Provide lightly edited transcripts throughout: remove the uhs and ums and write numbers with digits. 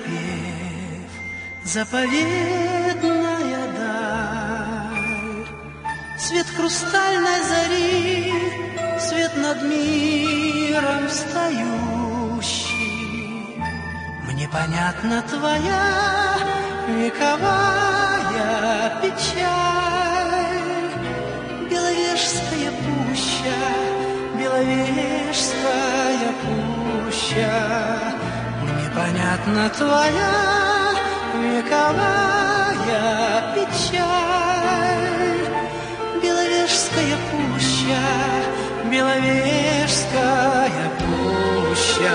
напев, заповедная даль, свет хрустальной зари, свет над миром встающий. Мне понятна твоя вековая печаль, Беловежская пуща, Беловежская пуща. Мне понятна твоя вековая печаль, Беловежская пуща, Беловежская пуща.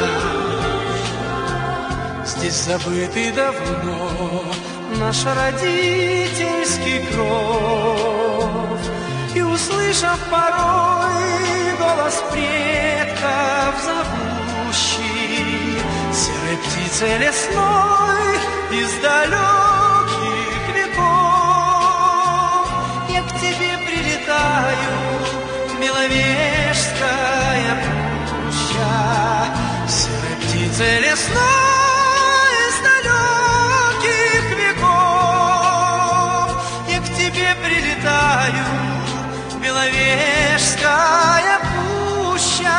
Здесь забытый давно наш родительский кров, и, услышав порой голос предков зовущий, серой птицей лесной из далеких веков, я к тебе прилетаю, Беловежская пуща, серой птицей лесной. Беловежская пуща.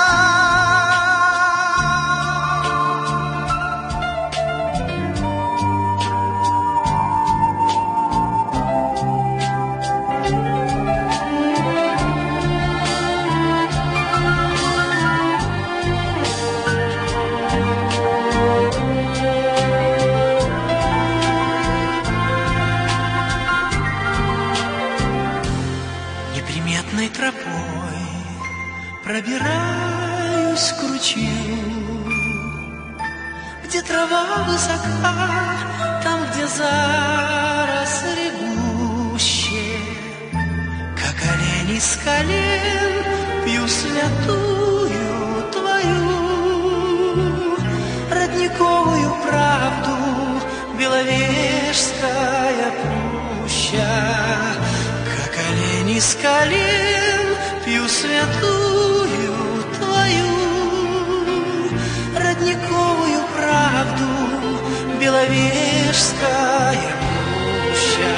Неприметной тропой пробираюсь к ручью, где трава высока, там, где заросли гуще. Как олень из колен пью святую твою родниковую правду, Беловежская пуща. Из колен пью святую твою родниковую правду, Беловежская пуща.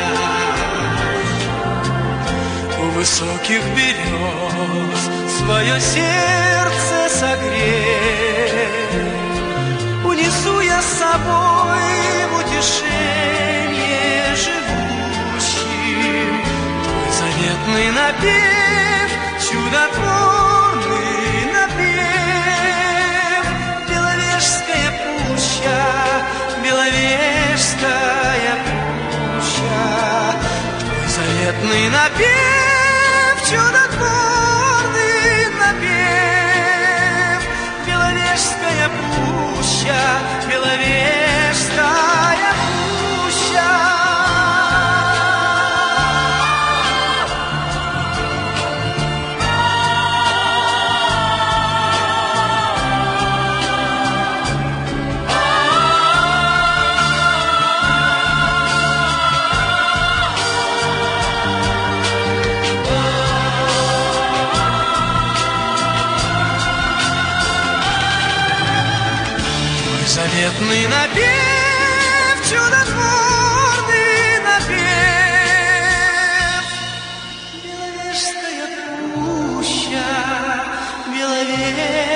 У высоких берез свое сердце согрей, унесу я с собой в утешение живущим заветный напев, чудотворный напев. Беловежская пуща, Беловежская пуща, твой заветный напев, чудотворный напев. Беловежская пуща, Беловежская пуща. Заветный напев, чудотворный напев. Беловежская пуща, Беловежская